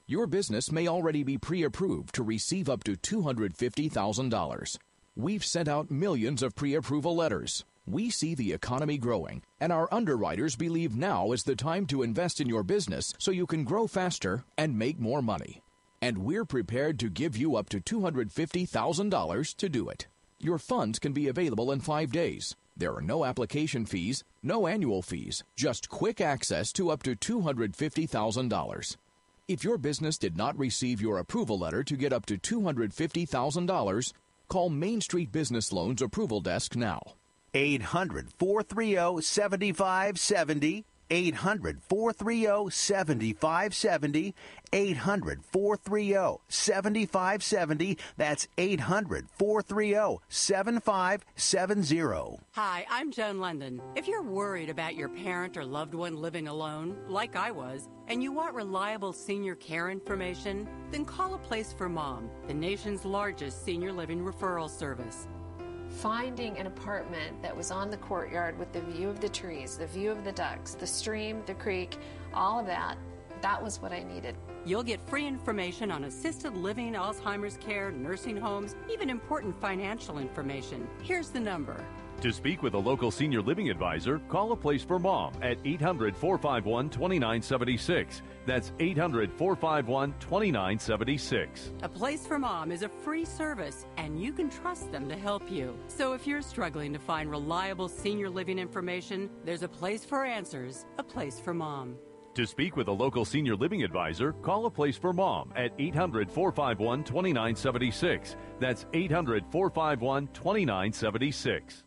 Your business may already be pre-approved to receive up to two hundred fifty thousand dollars. We've sent out millions of pre-approval letters. We see the economy growing, and our underwriters believe now is the time to invest in your business so you can grow faster and make more money. And we're prepared to give you up to two hundred fifty thousand dollars to do it. Your funds can be available in five days. There are no application fees, no annual fees, just quick access to up to two hundred fifty thousand dollars. If your business did not receive your approval letter to get up to two hundred fifty thousand dollars, call Main Street Business Loans Approval Desk now. eight hundred, four three zero, seven five seven zero. eight hundred, four three zero, seven five seven zero. eight hundred, four three zero, seven five seven zero. That's eight hundred, four three zero, seven five seven zero. Hi, I'm Joan London. If you're worried about your parent or loved one living alone, like I was, and you want reliable senior care information, then call A Place for Mom, the nation's largest senior living referral service. Finding an apartment that was on the courtyard with the view of the trees, the view of the ducks, the stream, the creek, all of that, that was what I needed. You'll get free information on assisted living, Alzheimer's care, nursing homes, even important financial information. Here's the number. To speak with a local senior living advisor, call A Place for Mom at eight hundred, four five one, two nine seven six. That's eight hundred, four five one, two nine seven six. A Place for Mom is a free service, and you can trust them to help you. So if you're struggling to find reliable senior living information, there's a place for answers, A Place for Mom. To speak with a local senior living advisor, call A Place for Mom at eight hundred, four five one, two nine seven six. That's eight hundred, four five one, two nine seven six.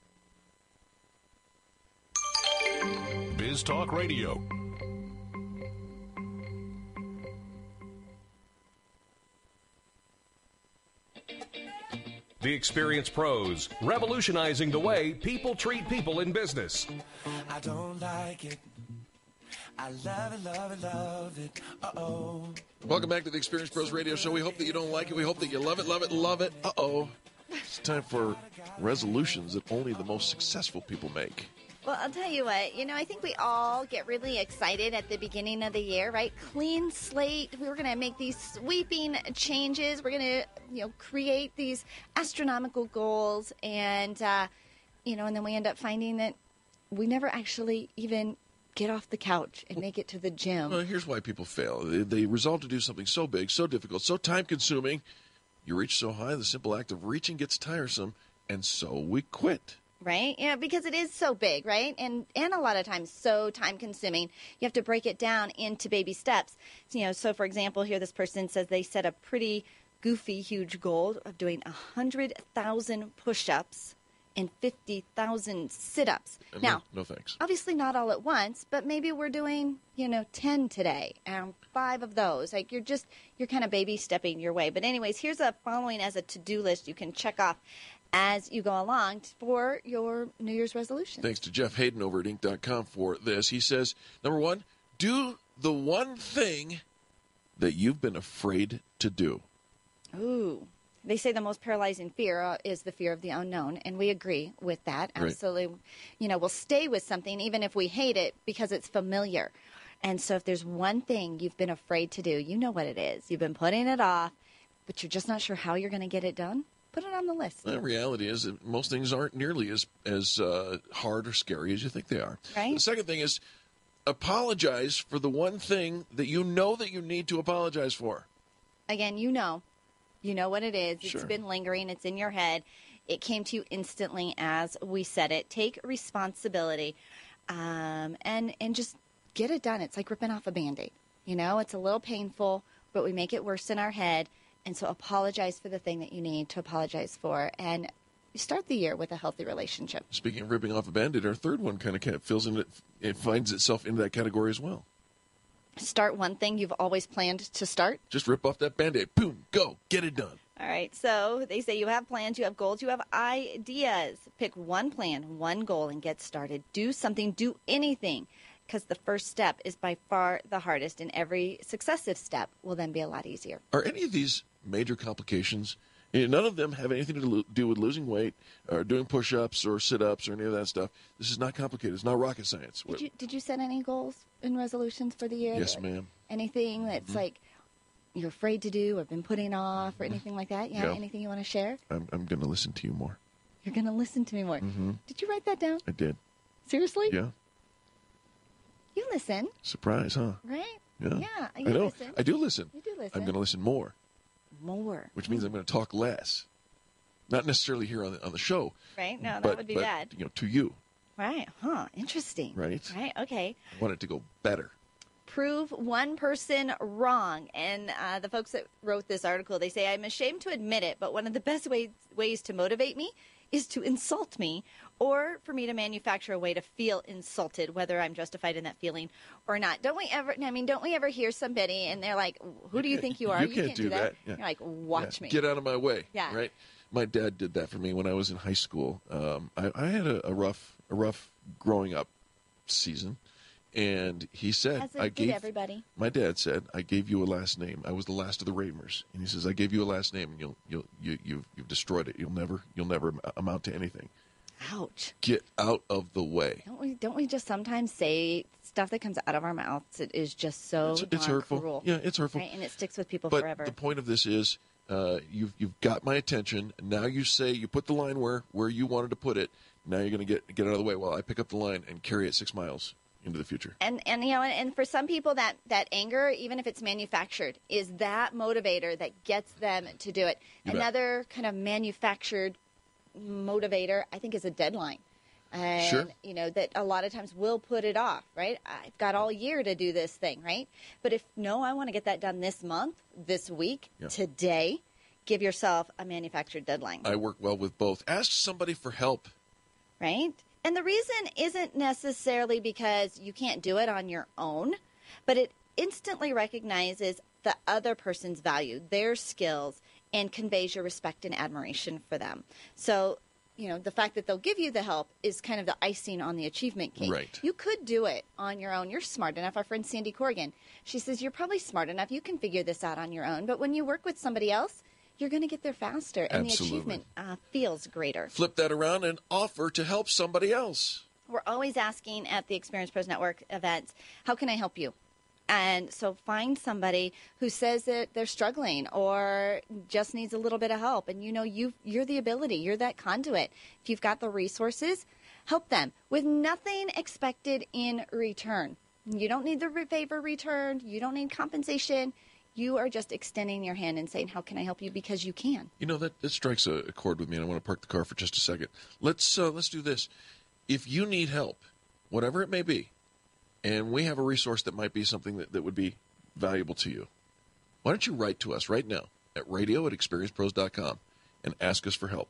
Biz Talk Radio. The Experience Pros, revolutionizing the way people treat people in business. I don't like it. I love it, love it, love it. Uh-oh. Welcome back to the Experience Pros Radio Show. We hope that you don't like it. We hope that you love it, love it, love it. Uh-oh. It's time for resolutions that only the most successful people make. Well, I'll tell you what, you know, I think we all get really excited at the beginning of the year, right? Clean slate. We were going to make these sweeping changes. We're going to, you know, create these astronomical goals. And, uh, you know, and then we end up finding that we never actually even get off the couch and make it to the gym. Well, here's why people fail. They, they resolve to do something so big, so difficult, so time-consuming. You reach so high, the simple act of reaching gets tiresome, and so we quit. Right? Yeah, because it is so big, right? And and a lot of times so time consuming. You have to break it down into baby steps. So, you know, so for example, here this person says they set a pretty goofy, huge goal of doing one hundred thousand push-ups and fifty thousand sit-ups. And now, no, no thanks. Obviously not all at once, but maybe we're doing, you know, ten today and five of those. Like you're just, you're kind of baby stepping your way. But anyways, here's a following as a to-do list you can check off as you go along for your New Year's resolution. Thanks to Jeff Hayden over at Inc dot com for this. He says, number one, do the one thing that you've been afraid to do. Ooh. They say the most paralyzing fear uh, is the fear of the unknown, and we agree with that. Right. Absolutely. You know, we'll stay with something even if we hate it because it's familiar. And so if there's one thing you've been afraid to do, you know what it is. You've been putting it off, but you're just not sure how you're going to get it done. Put it on the list. The reality is that most things aren't nearly as as uh, hard or scary as you think they are. Right. The second thing is apologize for the one thing that you know that you need to apologize for. Again, you know. You know what it is. It's Sure. been lingering. It's in your head. It came to you instantly as we said it. Take responsibility um, and, and just get it done. It's like ripping off a Band-Aid. You know, it's a little painful, but we make it worse in our head. And so apologize for the thing that you need to apologize for. And you start the year with a healthy relationship. Speaking of ripping off a Band-Aid, our third one kind of fills in it, it finds itself into that category as well. Start one thing you've always planned to start. Just rip off that Band-Aid. Boom, go, get it done. All right, so they say you have plans, you have goals, you have ideas. Pick one plan, one goal, and get started. Do something, do anything, because the first step is by far the hardest, and every successive step will then be a lot easier. Are any of these major complications? You know, none of them have anything to lo- do with losing weight or doing push-ups or sit-ups or any of that stuff. This is not complicated. It's not rocket science. Did you, did you set any goals and resolutions for the year? Yes, ma'am. Anything that's Mhm. like, you're afraid to do or been putting off or anything like that? Yeah, Yeah. anything you want to share? I'm, I'm going to listen to you more. You're going to listen to me more. Mm-hmm. Did you write that down? I did. Seriously? Yeah. You listen, Surprise, huh? right? Yeah. Yeah, I you know. listen. I do listen. You do listen. I'm going to listen more, More. which means I'm going to talk less. Not necessarily here on the, on the show. Right? No, that but, would be but, bad. You know, to you, Right. Huh. Interesting. right? Right. Okay. I want it to go better. Prove one person wrong. And uh, the folks that wrote this article, they say, I'm ashamed to admit it, but one of the best ways, ways to motivate me is to insult me or for me to manufacture a way to feel insulted, whether I'm justified in that feeling or not. Don't we ever, I mean, don't we ever hear somebody and they're like, who do you think you are? You can't do that. Yeah. You're like, watch Yeah. me. Get out of my way. Yeah. Right. My dad did that for me when I was in high school. Um, I, I had a, a rough, a rough growing up season, and he said, As it "I did gave." everybody. My dad said, "I gave you a last name. I was the last of the Ramers," and he says, "I gave you a last name, and you'll, you'll, you, you've, you've destroyed it. You'll never, you'll never amount to anything. Ouch. Get out of the way." Don't we, don't we just sometimes say stuff that comes out of our mouths that is just so It's, it's darn hurtful. cruel? Yeah, it's hurtful. Right? And it sticks with people But forever. the point of this is, uh, you've you've got my attention. Now you say you put the line where, where you wanted to put it. Now you're going to get get out of the way while I pick up the line and carry it six miles into the future. And and you know, and, and for some people, that that anger, even if it's manufactured, is that motivator that gets them to do it. You bet. Another kind of manufactured motivator, I think, is a deadline. And, Sure. you know, that a lot of times we'll put it off, right? I've got all year to do this thing, right? But if, no, I want to get that done this month, this week, Yeah. today, give yourself a manufactured deadline, I work well with both. Ask somebody for help. right? And the reason isn't necessarily because you can't do it on your own, but it instantly recognizes the other person's value, their skills, and conveys your respect and admiration for them. So, you know, the fact that they'll give you the help is kind of the icing on the achievement cake. Right. You could do it on your own. You're smart enough. Our friend Sandy Corrigan, she says, you're probably smart enough. You can figure this out on your own. But when you work with somebody else, you're going to get there faster. And Absolutely. the achievement uh, feels greater. Flip that around and offer to help somebody else. We're always asking at the Experience Pros Network events, how can I help you? And so find somebody who says that they're struggling or just needs a little bit of help. And you know, you you're the ability, you're that conduit. If you've got the resources, help them with nothing expected in return. You don't need the re- favor returned. You don't need compensation. You are just extending your hand and saying, how can I help you? Because you can. You know, that, that strikes a, a chord with me, and I want to park the car for just a second. Let's uh, let's do this. If you need help, whatever it may be, and we have a resource that might be something that, that would be valuable to you, why don't you write to us right now at radio at experience pros dot com and ask us for help.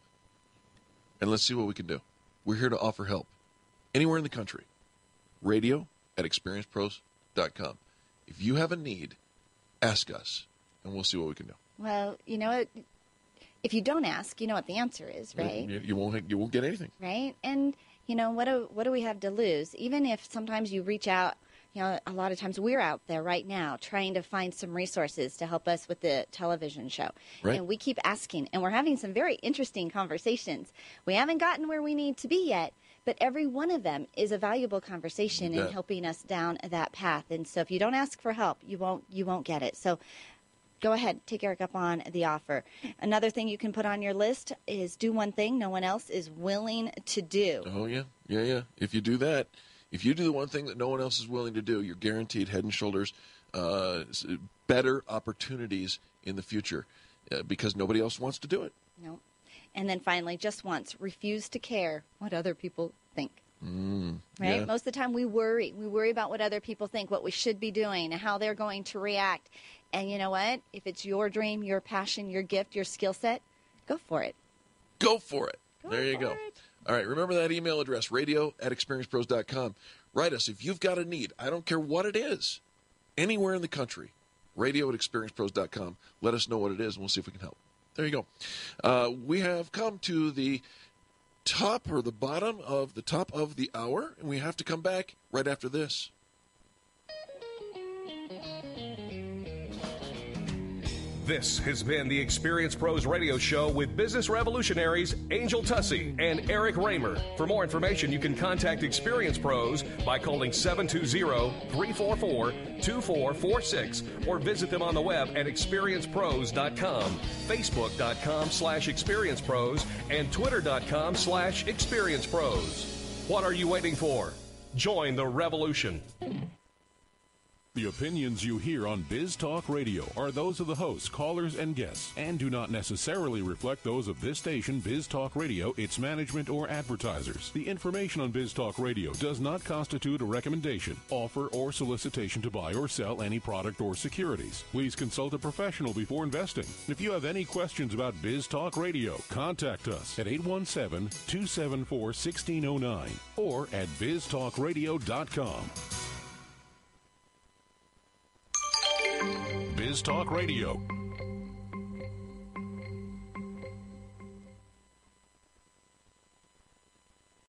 And let's see what we can do. We're here to offer help anywhere in the country. Radio at experience pros dot com. If you have a need, ask us, and we'll see what we can do. Well, you know what? If you don't ask, you know what the answer is, right? You, you won't you won't get anything. Right? And you know, what do what do we have to lose? Even if sometimes you reach out, you know, a lot of times we're out there right now trying to find some resources to help us with the television show. Right. And we keep asking, and we're having some very interesting conversations. We haven't gotten where we need to be yet, but every one of them is a valuable conversation You in bet. helping us down that path. And so if you don't ask for help, you won't you won't get it. So go ahead, take Eric up on the offer. Another thing you can put on your list is do one thing no one else is willing to do. Oh, yeah. Yeah, yeah. If you do that, if you do the one thing that no one else is willing to do, you're guaranteed head and shoulders uh, s- better opportunities in the future uh, because nobody else wants to do it. No. And then finally, just once, refuse to care what other people think. Mm, Right? yeah. Most of the time we worry. We worry about what other people think, what we should be doing, and how they're going to react. And you know what? If it's your dream, your passion, your gift, your skill set, go for it. Go for it. There you for go. it. All right, remember that email address, radio at experience pros dot com. Write us if you've got a need. I don't care what it is. Anywhere in the country, radio at experience pros dot com. Let us know what it is, and we'll see if we can help. There you go. Uh, we have come to the top or the bottom of the top of the hour, and we have to come back right after this. This has been the Experience Pros Radio Show with business revolutionaries Angel Tussey and Eric Raymer. For more information, you can contact Experience Pros by calling seven two zero, three four four, two four four six or visit them on the web at experience pros dot com, facebook.com slash experiencepros, and twitter.com slash experiencepros. What are you waiting for? Join the revolution. The opinions you hear on Biz Talk Radio are those of the hosts, callers, and guests, and do not necessarily reflect those of this station, Biz Talk Radio, its management, or advertisers. The information on Biz Talk Radio does not constitute a recommendation, offer, or solicitation to buy or sell any product or securities. Please consult a professional before investing. If you have any questions about Biz Talk Radio, contact us at eight one seven, two seven four, one six zero nine or at biz talk radio dot com. Biz Talk Radio.